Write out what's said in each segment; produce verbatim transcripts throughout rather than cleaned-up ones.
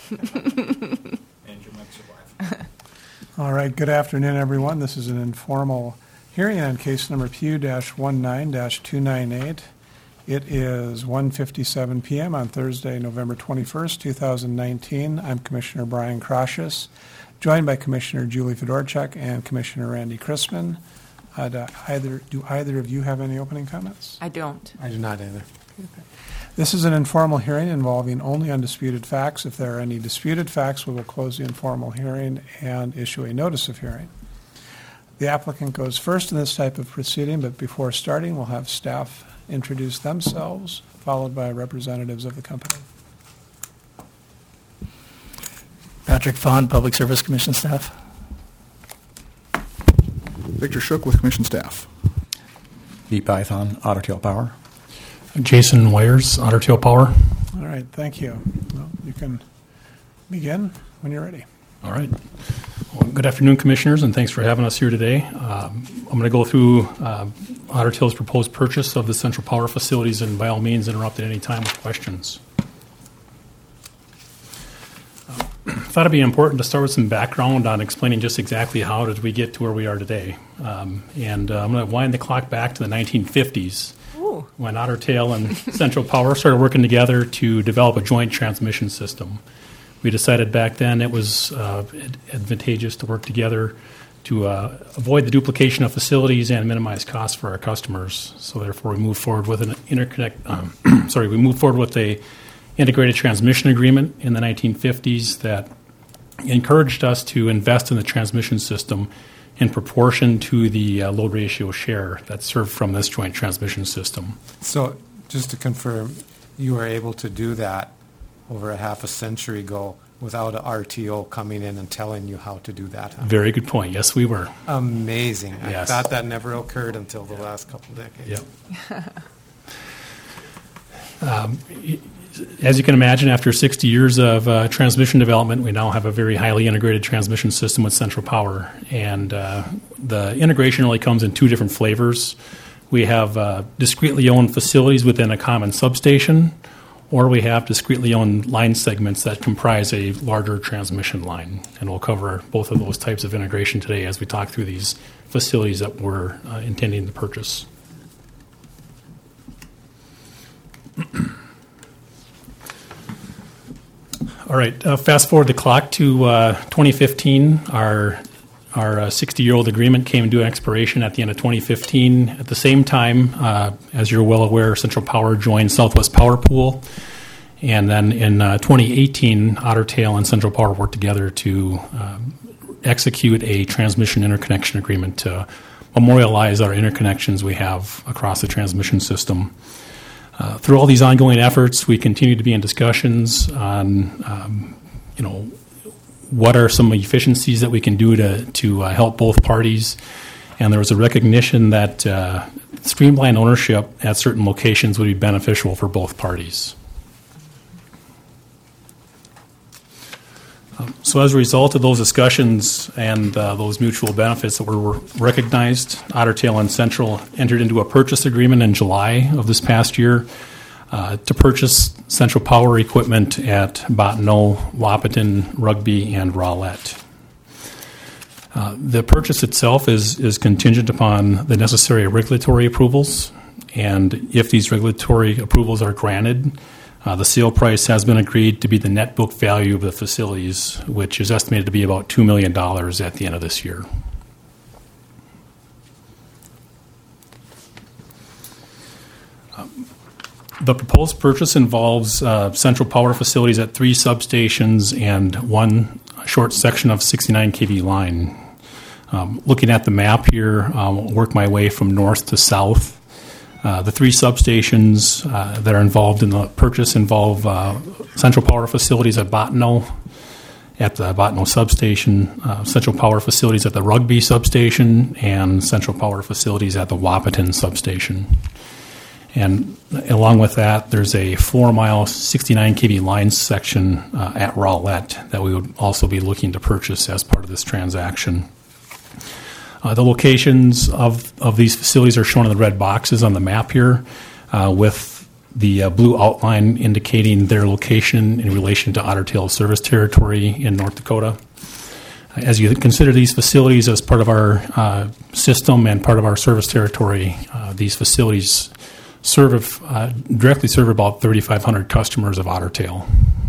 And you might survive. All right, good afternoon, everyone. This is an informal hearing on case number P U nineteen two nine eight. It is one fifty-seven p.m. on Thursday, November twenty-first, two thousand nineteen. I'm Commissioner Brian Krasius, joined by Commissioner Julie Fedorchuk and Commissioner Randy Chrisman. Uh, do, either, do either of you have any opening comments? I don't. I do not either. Okay. This is an informal hearing involving only undisputed facts. If there are any disputed facts, we will close the informal hearing and issue a notice of hearing. The applicant goes first in this type of proceeding, but before starting, we'll have staff introduce themselves, followed by representatives of the company. Patrick Fond, Public Service Commission staff. Victor Shook with Commission staff. B. Python, Otter Tail Power. Jason Wires, Otter Tail Power. All right, thank you. Well, you can begin when you're ready. All right. Well, good afternoon, Commissioners, and thanks for having us here today. Um, I'm going to go through uh, Otter Tail's proposed purchase of the Central Power facilities, and by all means, interrupt at any time with questions. Uh, I thought it'd be important to start with some background on explaining just exactly how did we get to where we are today. Um, and uh, I'm going to wind the clock back to the nineteen fifties. Ooh. When Otter Tail and Central Power started working together to develop a joint transmission system. We decided back then it was uh, advantageous to work together to uh, avoid the duplication of facilities and minimize costs for our customers. So therefore, we moved forward with an interconnect. Um, sorry, we moved forward with a integrated transmission agreement in the nineteen fifties that encouraged us to invest in the transmission system in proportion to the uh, load ratio share that's served from this joint transmission system. So just to confirm, you were able to do that over a half a century ago without an R T O coming in and telling you how to do that. Huh? Very good point. Yes, we were. Amazing. Yes. I thought that never occurred until the last couple of decades. Yep. um, as you can imagine, after sixty years of uh, transmission development, we now have a very highly integrated transmission system with Central Power. And uh, the integration really comes in two different flavors. We have uh, discretely owned facilities within a common substation, or we have discretely owned line segments that comprise a larger transmission line. And we'll cover both of those types of integration today as we talk through these facilities that we're uh, intending to purchase. All right, uh, fast forward the clock to uh, twenty fifteen. Our our uh, sixty-year-old agreement came to expiration at the end of twenty fifteen. At the same time, uh, as you're well aware, Central Power joined Southwest Power Pool. And then in uh, twenty eighteen, Otter Tail and Central Power worked together to uh, execute a transmission interconnection agreement to memorialize our interconnections we have across the transmission system. Uh, through all these ongoing efforts, we continue to be in discussions on, um, you know, what are some efficiencies that we can do to to uh, help both parties. And there was a recognition that uh, streamlined ownership at certain locations would be beneficial for both parties. Um, so as a result of those discussions and uh, those mutual benefits that were recognized, Otter Tail and Central entered into a purchase agreement in July of this past year uh, to purchase Central Power equipment at Bottineau, Wahpeton, Rugby, and Rowlett. Uh, the purchase itself is, is contingent upon the necessary regulatory approvals, and if these regulatory approvals are granted, Uh, the sale price has been agreed to be the net book value of the facilities, which is estimated to be about two million dollars at the end of this year. Um, the proposed purchase involves uh, Central Power facilities at three substations and one short section of sixty-nine k V line. Um, looking at the map here, I'll work my way from north to south. Uh, the three substations uh, that are involved in the purchase involve uh, Central Power facilities at Bottineau, at the Bottineau substation, uh, Central Power facilities at the Rugby substation, and Central Power facilities at the Wahpeton substation. And along with that, there's a four-mile, sixty-nine k V line section uh, at Rowlett that we would also be looking to purchase as part of this transaction. Uh, the locations of, of these facilities are shown in the red boxes on the map here, uh, with the uh, blue outline indicating their location in relation to Otter Tail service territory in North Dakota. As you consider these facilities as part of our uh, system and part of our service territory, uh, these facilities serve uh, directly serve about thirty-five hundred customers of Otter Tail.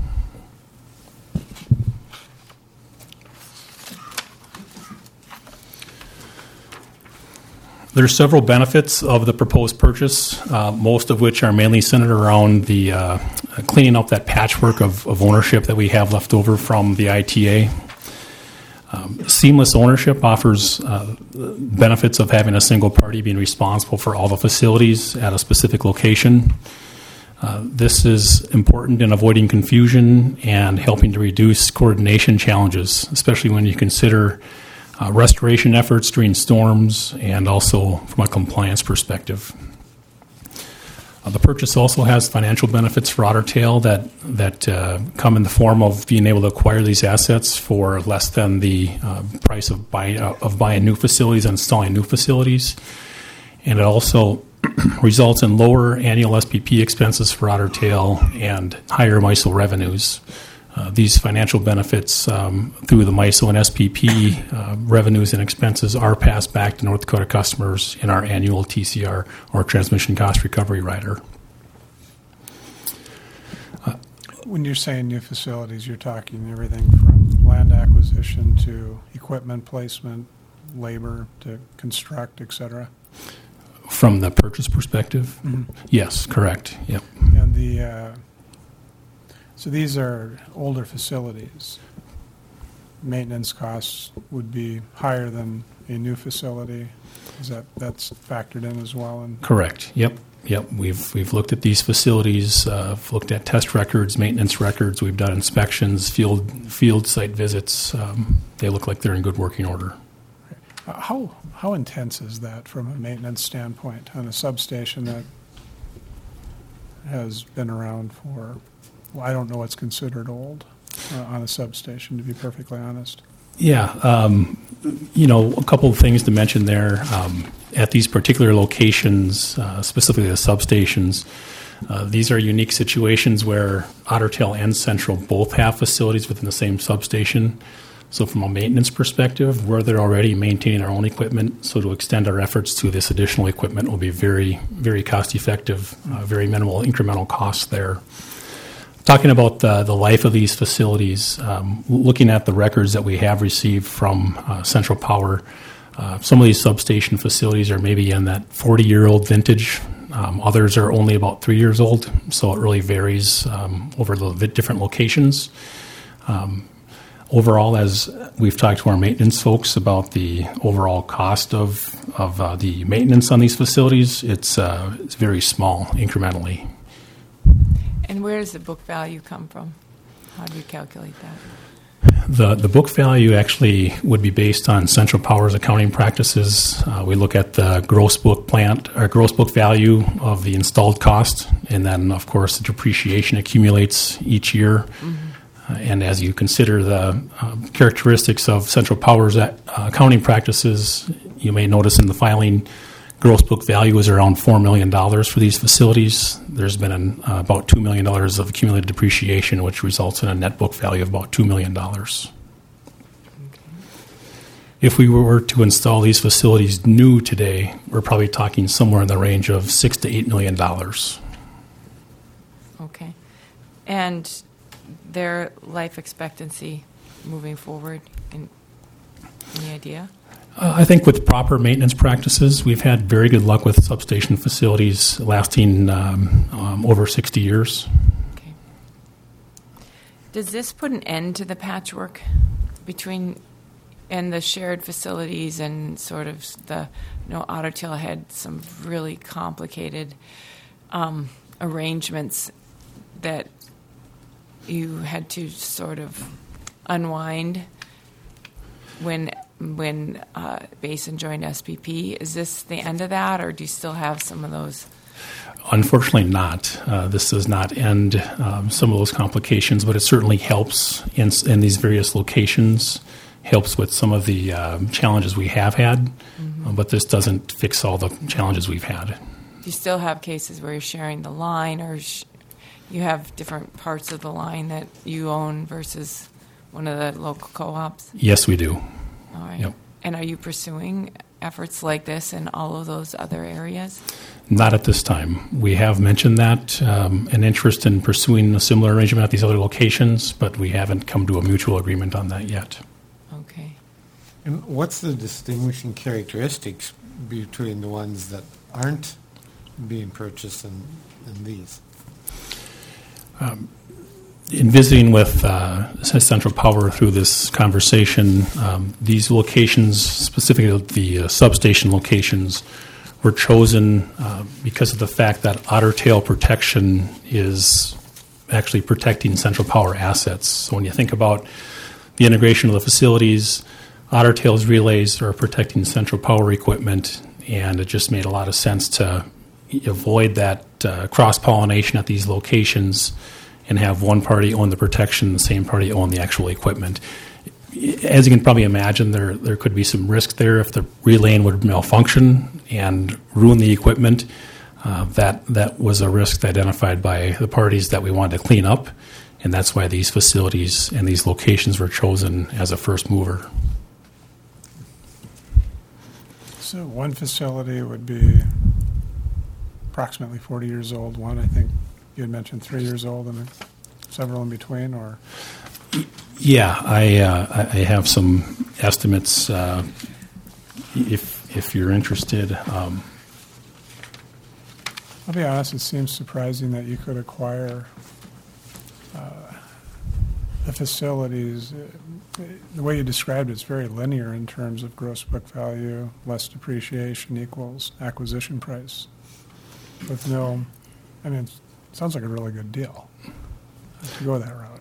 There are several benefits of the proposed purchase, uh, most of which are mainly centered around the uh, cleaning up that patchwork of, of ownership that we have left over from the I T A. Um, seamless ownership offers uh, benefits of having a single party being responsible for all the facilities at a specific location. Uh, this is important in avoiding confusion and helping to reduce coordination challenges, especially when you consider uh, restoration efforts during storms and also from a compliance perspective. Uh, the purchase also has financial benefits for Otter Tail that that uh, come in the form of being able to acquire these assets for less than the uh, price of buying uh, of buying new facilities and installing new facilities, and it also results in lower annual S P P expenses for Otter Tail and higher MISO revenues. Uh, these financial benefits um, through the MISO and S P P uh, revenues and expenses are passed back to North Dakota customers in our annual T C R, or Transmission Cost Recovery Rider. Uh, when you're saying new facilities, you're talking everything from land acquisition to equipment placement, labor to construct, et cetera? From the purchase perspective? Mm-hmm. Yes, correct. Yep. And the uh, so these are older facilities. Maintenance costs would be higher than a new facility. Is that that's factored in as well? And correct. Yep. Yep. We've we've looked at these facilities. Uh, looked at test records, maintenance records. We've done inspections, field field site visits. Um, they look like they're in good working order. Uh, how how intense is that from a maintenance standpoint on a substation that has been around for? Well, I don't know what's considered old uh, on a substation, to be perfectly honest. Yeah, um, you know, a couple of things to mention there. Um, at these particular locations, uh, specifically the substations, uh, these are unique situations where Otter Tail and Central both have facilities within the same substation. So from a maintenance perspective, where they're already maintaining our own equipment, so to extend our efforts to this additional equipment will be very, very cost effective, uh, very minimal incremental costs there. Talking about the, the life of these facilities, um, looking at the records that we have received from uh, Central Power, uh, some of these substation facilities are maybe in that forty-year-old vintage. Um, others are only about three years old, so it really varies um, over the different locations. Um, overall, as we've talked to our maintenance folks about the overall cost of, of uh, the maintenance on these facilities, it's, uh, it's very small incrementally. And where does the book value come from? How do you calculate that? The the book value actually would be based on Central Power's accounting practices. Uh, we look at the gross book plant or gross book value of the installed cost, and then of course the depreciation accumulates each year. Mm-hmm. Uh, and as you consider the uh, characteristics of Central Power's uh, accounting practices, you may notice in the filing, gross book value is around four million dollars for these facilities. There's been an, uh, about two million dollars of accumulated depreciation, which results in a net book value of about two million dollars. Okay. If we were to install these facilities new today, we're probably talking somewhere in the range of six to eight million dollars. Okay. And their life expectancy moving forward, in, any idea? Uh, I think with proper maintenance practices, we've had very good luck with substation facilities lasting um, um, over sixty years. Okay. Does this put an end to the patchwork between and the shared facilities and sort of the, you know, Otter Tail had some really complicated um, arrangements that you had to sort of unwind when when uh, Basin joined S P P. Is this the end of that, or do you still have some of those? Unfortunately not. Uh, this does not end um, some of those complications, but it certainly helps in, in these various locations, helps with some of the uh, challenges we have had, mm-hmm. uh, but this doesn't fix all the challenges we've had. you still have cases where you're sharing the line, or sh- you have different parts of the line that you own versus one of the local co-ops? Yes, we do. All right. Yep. And are you pursuing efforts like this in all of those other areas? Not at this time. We have mentioned that, um, an interest in pursuing a similar arrangement at these other locations, but we haven't come to a mutual agreement on that yet. Okay. And what's the distinguishing characteristics between the ones that aren't being purchased and, and these? In visiting with uh, Central Power through this conversation, um, these locations, specifically the uh, substation locations, were chosen uh, because of the fact that Otter Tail protection is actually protecting Central Power assets. So when you think about the integration of the facilities, Otter Tail's relays are protecting Central Power equipment, and it just made a lot of sense to avoid that uh, cross-pollination at these locations and have one party own the protection, the same party own the actual equipment. As you can probably imagine, there there could be some risk there if the relaying would malfunction and ruin the equipment. Uh, that that was a risk identified by the parties that we wanted to clean up, and that's why these facilities and these locations were chosen as a first mover. So one facility would be approximately forty years old. One, I think you had mentioned three years old, and several in between, or? Yeah, I uh, I I have some estimates. Uh, if if you're interested, um, I'll be honest, it seems surprising that you could acquire uh, the facilities. Uh, The way you described it is very linear in terms of gross book value, less depreciation equals acquisition price. With no, I mean, it sounds like a really good deal to go that route.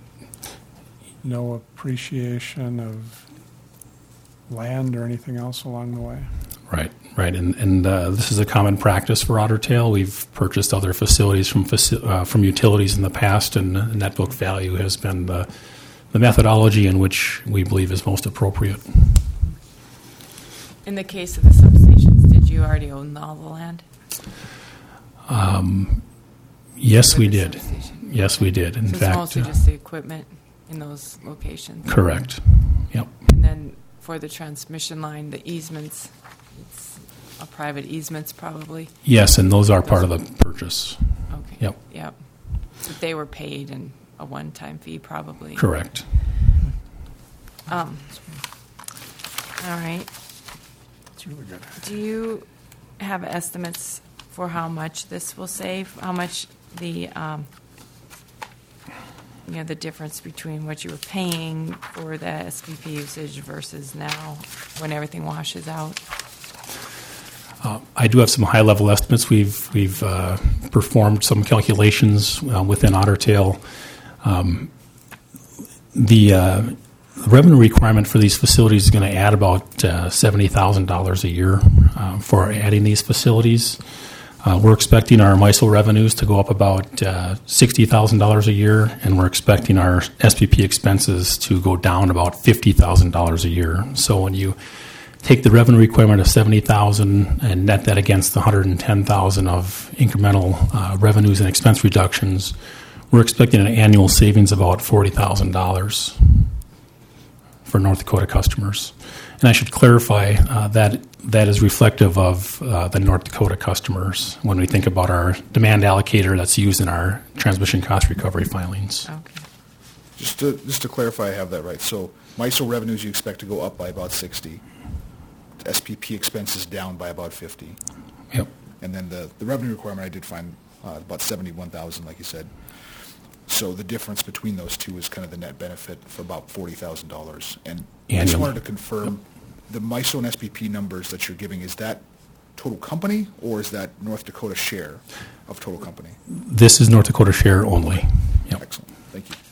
No appreciation of land or anything else along the way. right, right, and and uh, this is a common practice for Otter Tail. We've purchased other facilities from faci- uh, from utilities in the past, and uh, net book value has been the the methodology in which we believe is most appropriate. In the case of the substations, did you already own all the land? Yes, For we the did. substation? Yes, we did. In So it's fact, mostly uh, just the equipment in those locations? correct. Yep. And then for the transmission line, the easements, it's a private easements probably? Yes, and those are part of the purchase. Okay. Yep. Yep. But they were paid in a one-time fee probably? Correct. Um, all right. It's really good. Do you have estimates for how much this will save? How much the, um, you know, the difference between what you were paying for the S P P usage versus now when everything washes out? Uh, I do have some high-level estimates. We've we've uh, performed some calculations uh, within Otter Tail. Um, the uh, revenue requirement for these facilities is going to add about uh, seventy thousand dollars a year uh, for adding these facilities. Uh, we're expecting our MISO revenues to go up about uh, sixty thousand dollars a year, and we're expecting our S P P expenses to go down about fifty thousand dollars a year. So when you take the revenue requirement of seventy thousand dollars and net that against the one hundred ten thousand dollars of incremental uh, revenues and expense reductions, we're expecting an annual savings of about forty thousand dollars for North Dakota customers. And I should clarify uh, that that is reflective of uh, the North Dakota customers when we think about our demand allocator that's used in our transmission cost recovery filings. Okay. Just to, just to clarify, I have that right. So MISO revenues you expect to go up by about sixty. S P P expenses down by about fifty. Yep. And then the, the revenue requirement I did find uh, about seventy-one thousand, like you said. So the difference between those two is kind of the net benefit for about forty thousand dollars. And I just Annually. wanted to confirm, the MISO and S P P numbers that you're giving, is that total company, or is that North Dakota share of total company? This is North Dakota share only. Yep. Excellent. Thank you.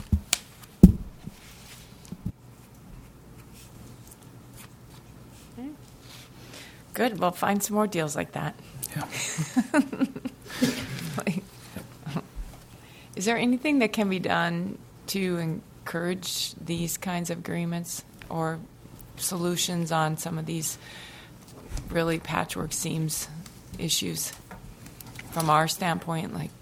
Good. Well, find some more deals like that. Yeah. Like, is there anything that can be done to encourage these kinds of agreements or solutions on some of these really patchwork seams issues? from our standpoint, like,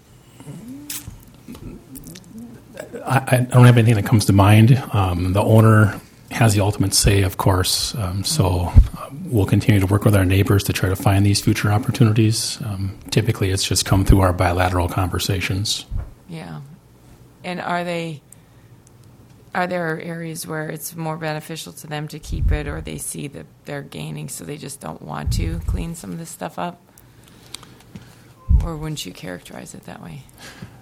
I, I don't have anything that comes to mind. Um, the owner has the ultimate say, of course. Um, so uh, we'll continue to work with our neighbors to try to find these future opportunities. Um, typically, it's just come through our bilateral conversations. yeah. And are they, are there areas where it's more beneficial to them to keep it, or they see that they're gaining, so they just don't want to clean some of this stuff up? Or wouldn't you characterize it that way?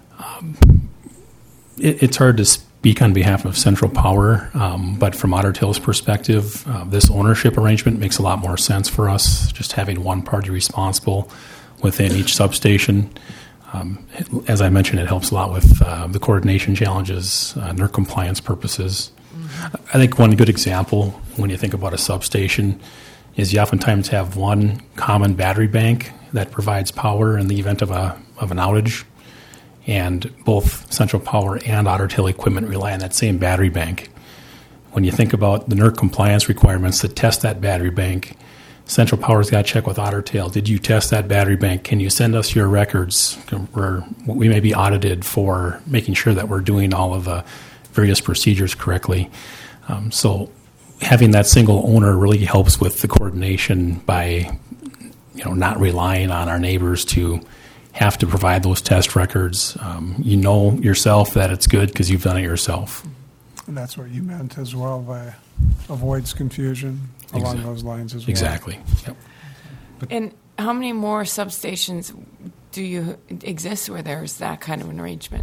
It, it's hard to speak on behalf of Central Power, um, but from Otter Tail's perspective, uh, this ownership arrangement makes a lot more sense for us, just having one party responsible within each substation. Um, it, as I mentioned, it helps a lot with uh, the coordination challenges, uh, N E R C compliance purposes. Mm-hmm. I think one good example when you think about a substation is you oftentimes have one common battery bank that provides power in the event of a of an outage. And both Central Power and Otter Tail equipment rely on that same battery bank. When you think about the N E R C compliance requirements to test that battery bank, Central Power's got to check with Otter Tail. Did you test that battery bank? Can you send us your records? Where we may be audited for making sure that we're doing all of the various procedures correctly. Um, so having that single owner really helps with the coordination by, you know, not relying on our neighbors to have to provide those test records. Um, you know yourself that it's good because you've done it yourself. And that's what you meant as well by avoids confusion along Exactly. those lines as well. Exactly. Yep. And how many more substations do you exist where there's that kind of an arrangement?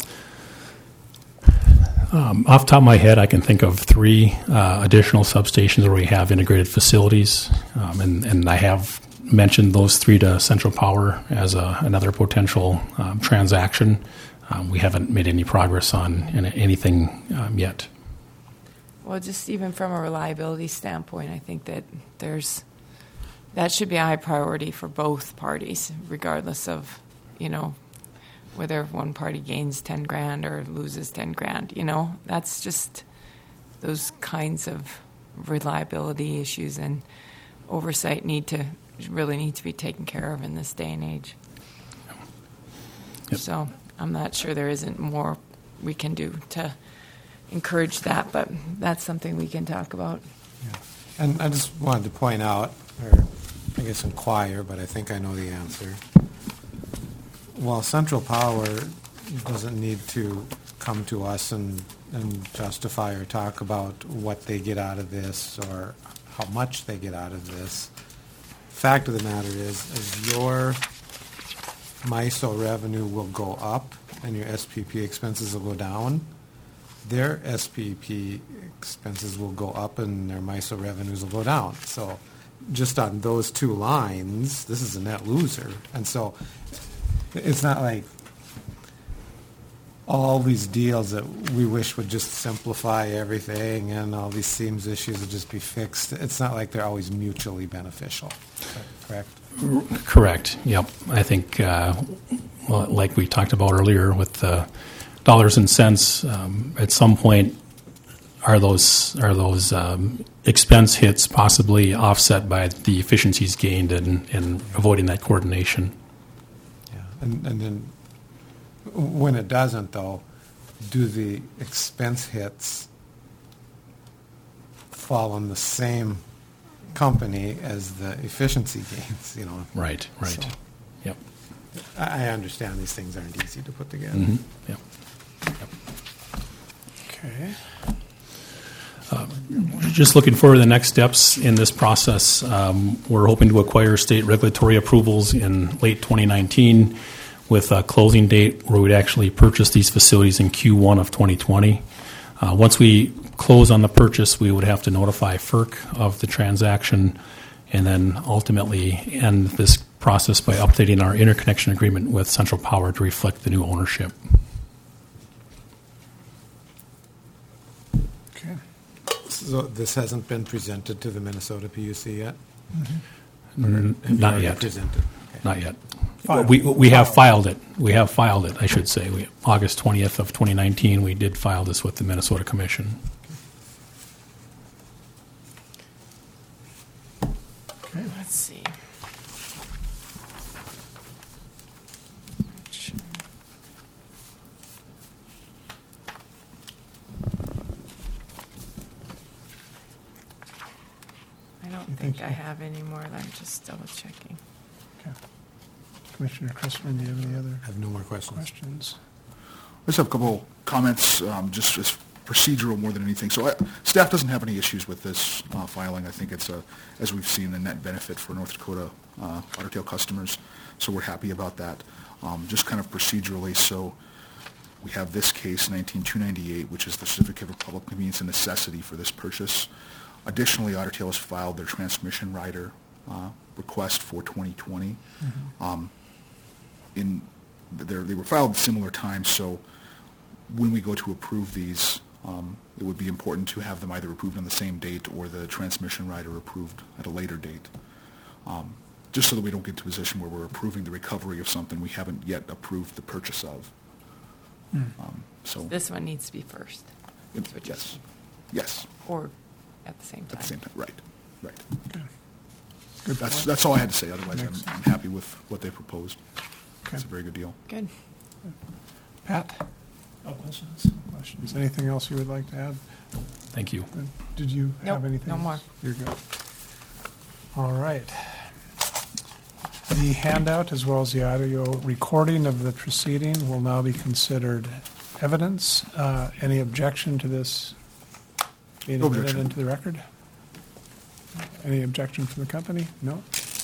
Um, off the top of my head, I can think of three uh, additional substations where we have integrated facilities, um, and, and I have mentioned those three to Central Power as a, another potential um, transaction. Um, we haven't made any progress on anything um, yet. Well, just even from a reliability standpoint, I think that there's that should be a high priority for both parties, regardless of, you know, whether one party gains ten grand or loses ten grand. You know, that's just those kinds of reliability issues and oversight need to really need to be taken care of in this day and age. Yep. So I'm not sure there isn't more we can do to encourage that, but that's something we can talk about. Yeah. And I just wanted to point out, or I guess inquire, but I think I know the answer. While Central Power doesn't need to come to us and, and justify or talk about what they get out of this or how much they get out of this, fact of the matter is, is your M I S O revenue will go up and your S P P expenses will go down. Their S P P expenses will go up and their M I S O revenues will go down. So just on those two lines, this is a net loser. And so it's not like all these deals that we wish would just simplify everything and all these seams issues would just be fixed. It's not like they're always mutually beneficial. Correct? Correct. Yep. I think, uh, well, like we talked about earlier with the dollars and cents, um, at some point, are those are those um, expense hits possibly offset by the efficiencies gained in, in avoiding that coordination? Yeah. And, and then when it doesn't, though, do the expense hits fall on the same company as the efficiency gains, you know? Right, right. So, Yep. I I understand these things aren't easy to put together. Mm-hmm. Yep. Yep. Okay. Just looking forward to the next steps in this process. Um, we're hoping to acquire state regulatory approvals in late twenty nineteen with a closing date where we'd actually purchase these facilities in Q one of twenty twenty. Uh, once we close on the purchase, we would have to notify F E R C of the transaction and then ultimately end this process by updating our interconnection agreement with Central Power to reflect the new ownership. Okay. So this hasn't been presented to the Minnesota P U C yet? Mm, Have you Not already yet. Presented? Okay. Not yet. Filed. We we have filed it. We have filed it, I should say. We, August twentieth of twenty nineteen, we did file this with the Minnesota Commission. Let's see. think I have any more. I'm just double checking. Okay. Commissioner Christman, do you have any other I have no more questions. questions? I just have a couple comments, um, just as procedural more than anything. So I, staff doesn't have any issues with this uh, filing. I think it's, a, as we've seen, a net benefit for North Dakota uh, Otter Tail customers, so we're happy about that. Um, just kind of procedurally, so we have this case, nineteen two ninety-eight, which is the Certificate of Public Convenience and Necessity for this purchase. Additionally, Otter Tail has filed their transmission rider uh, request for twenty twenty. Mm-hmm. Um, in they're- they were filed at similar times, so when we go to approve these, um, it would be important to have them either approved on the same date or the transmission rider approved at a later date, um, just so that we don't get to a position where we're approving the recovery of something we haven't yet approved the purchase of. Um, So, This one needs to be first. it- That's what you're yes, saying. yes, Or at the same time. at the same time, right, right. Good That's, point. that's all I had to say, otherwise I'm, Makes I'm happy with what they proposed. Okay. It's a very good deal. Good. Pat? No questions. Questions? Anything else you would like to add? Thank you. Did you have Nope, anything? no else? more. You're good. All right. The handout as well as the audio recording of the proceeding will now be considered evidence. Uh, Any objection to this being No admitted objection. into the record? Any objection from the company? No?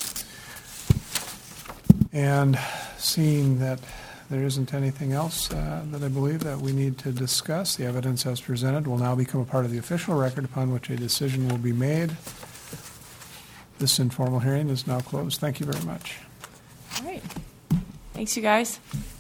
And seeing that there isn't anything else uh, that I believe that we need to discuss, the evidence as presented will now become a part of the official record upon which a decision will be made. This informal hearing is now closed. Thank you very much. All right. Thanks, you guys.